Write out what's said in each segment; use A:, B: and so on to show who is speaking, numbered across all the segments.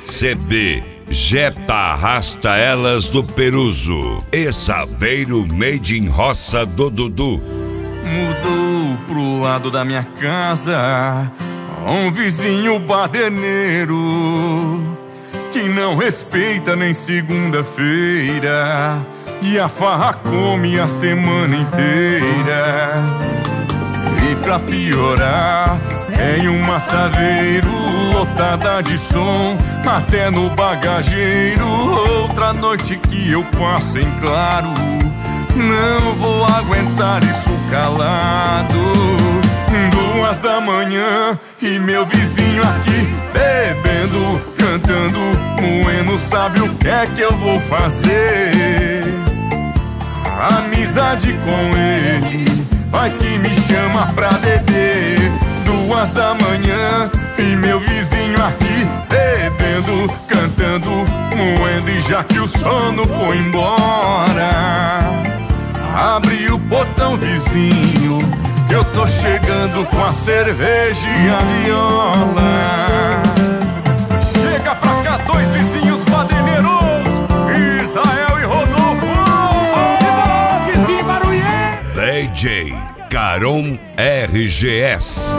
A: CD Jetta Arrasta Elas do Peruso e Saveiro Made in Roça do Dudu.
B: Mudou pro lado da minha casa um vizinho baderneiro que não respeita nem segunda-feira e a farra come a semana inteira. E pra piorar, tem uma Saveiro lotada de som até no bagageiro. Outra noite que eu passo em claro, não vou aguentar isso calado. 2 da manhã e meu vizinho aqui bebendo, cantando, moendo, sabe o que é que eu vou fazer? Amizade com ele, vai que me chama pra beber. 2 da manhã e meu vizinho aqui bebendo, cantando, moendo, e já que o sono foi embora, abre o portão, vizinho, que eu tô chegando com a cerveja e a viola. Chega pra cá, 2 vizinhos baderneiros, Israel e Rodolfo. Vizinho barulhento,
A: DJ Caron RGS.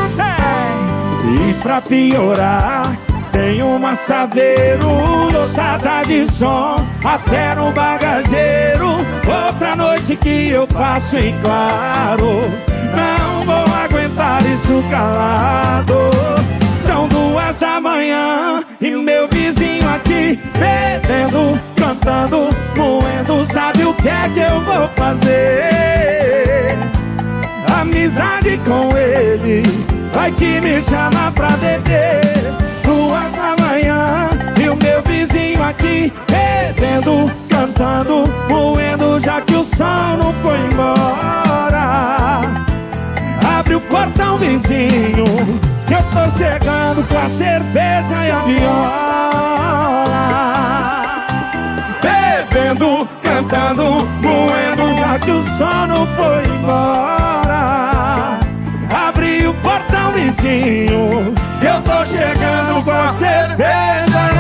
C: E pra piorar, tem uma Saveiro lotada de som até no bagageiro. Outra noite que eu passo em claro, não vou aguentar isso calado. São 2 da manhã e meu vizinho aqui bebendo, cantando, moendo, sabe o que é que eu vou fazer? Amizade com ele, vai que me chama pra beber. 2 da manhã e o meu vizinho aqui bebendo, cantando, moendo, já que o sol não foi embora. Abre o portão, vizinho, que eu tô chegando com a cerveja e a viola. Bebendo, cantando, moendo, já que o sol não foi embora. Abre o portão, vizinho, que eu tô chegando com a cerveja